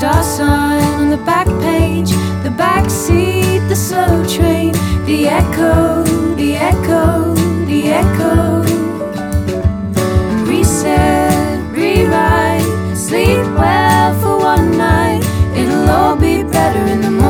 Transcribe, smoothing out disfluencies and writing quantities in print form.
star sign on the back page, the back seat, the slow train, the echo, the echo, the echo. Reset, rewrite, sleep well for one night. It'll all be better in the morning.